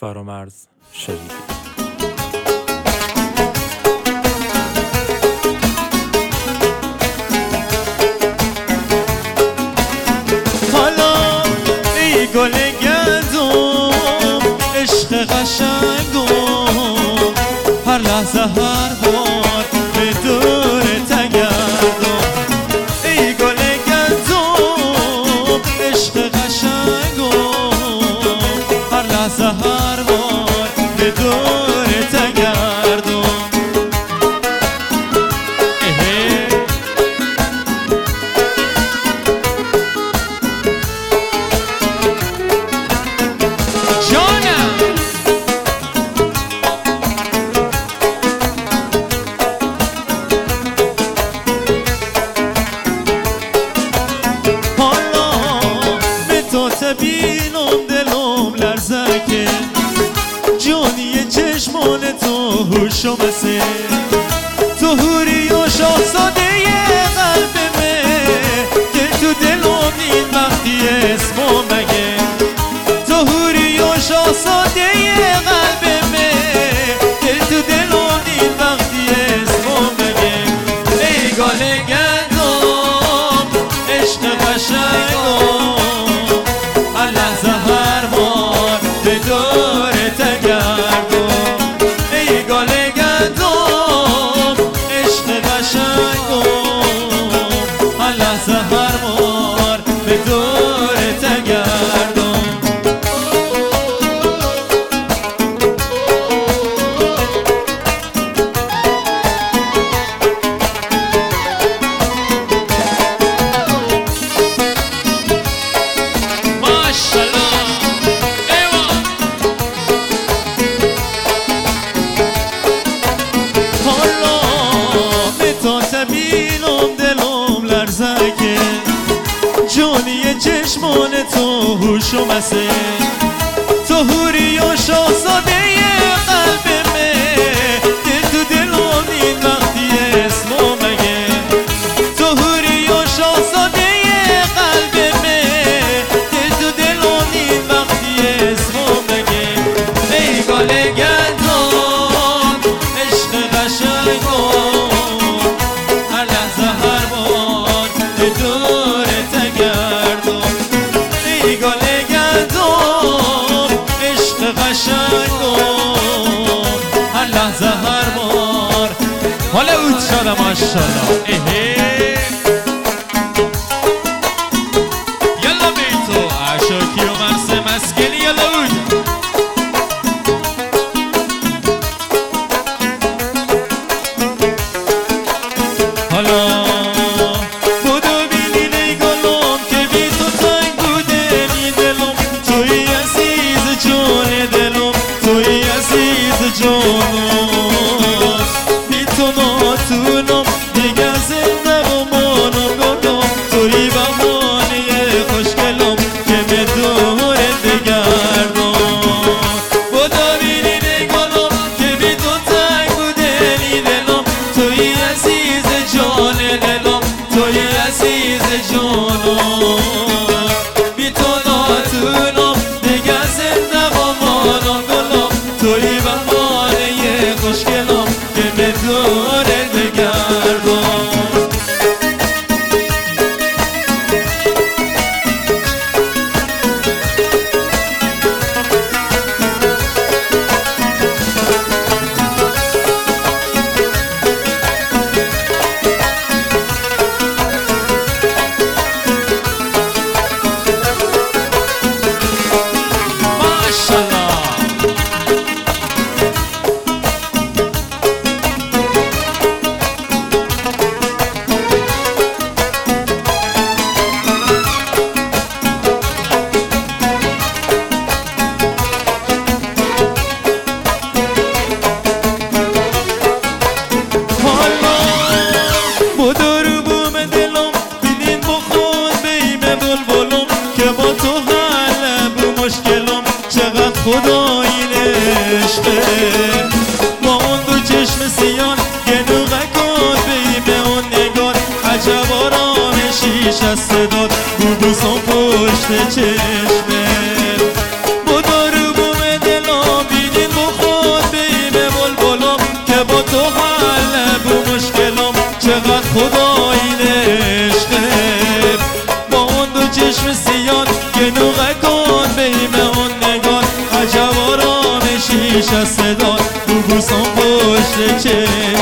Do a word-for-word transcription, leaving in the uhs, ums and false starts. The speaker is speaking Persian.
فرامرز شنیدید. حالا ای گل گندم عشق قشنگم، هر لحظه هر بار به دورت گردم. ای گل گندم عشق قشنگم، هر لحظه هر بار به دورت گردم. بینم دلم لرزکه، جانی چشمان تو هوشم سه، تو هوری و شاهزاده قلب من، که تو دلم این وقتی اسمو مگه. تو هوری و شاهزاده قلب من، که تو دلم این وقتی اسمو مگه. ای گل گندم عشق قشنگم، لحظه هر بار به دورت گردم. ای گل گندم عشق قشنگم، هر لحظه هر بار به دورت گردم. بینم دلم لرزکه، جانی چشمان تو هوشم سه، تو هوری و شاهزاده قلب من، که تو دلم این وقتی اسمو مگه. تو هوری و شاهزاده قلب من، که تو دلم این وقتی اسمو مگه. ای گل گندم عشق قشنگم، هر لحظه هر بار حالا اوت شده ماشالله. یلا بیتو عشاکی و مرس مسکلی یلا اوت. حالا بودو بینین ای گلم که بی تو تنگ بوده می دلم، توی عزیز جون دلم، توی عزیز جانم. بی تو ناتونم دیگه زنده و مانم گلم، توی بهانه خوشگلم که به دورت بگردم. بودا بینین ای گلم که بی تو تنگ بوده نی دلم، توی عزیز جان دلم، توی عزیز جانم. بی تو ناتونم دیگه زنده و مانم گلم، توی بهانه خوشگلم که به دورت بگردم. خدای عشقه با اون دو چشم سیان گلو غکات بیمه اون نگار عجب آرامشیش از صداد بوبوسان پشت چشمه با دارو بوم دلم باشه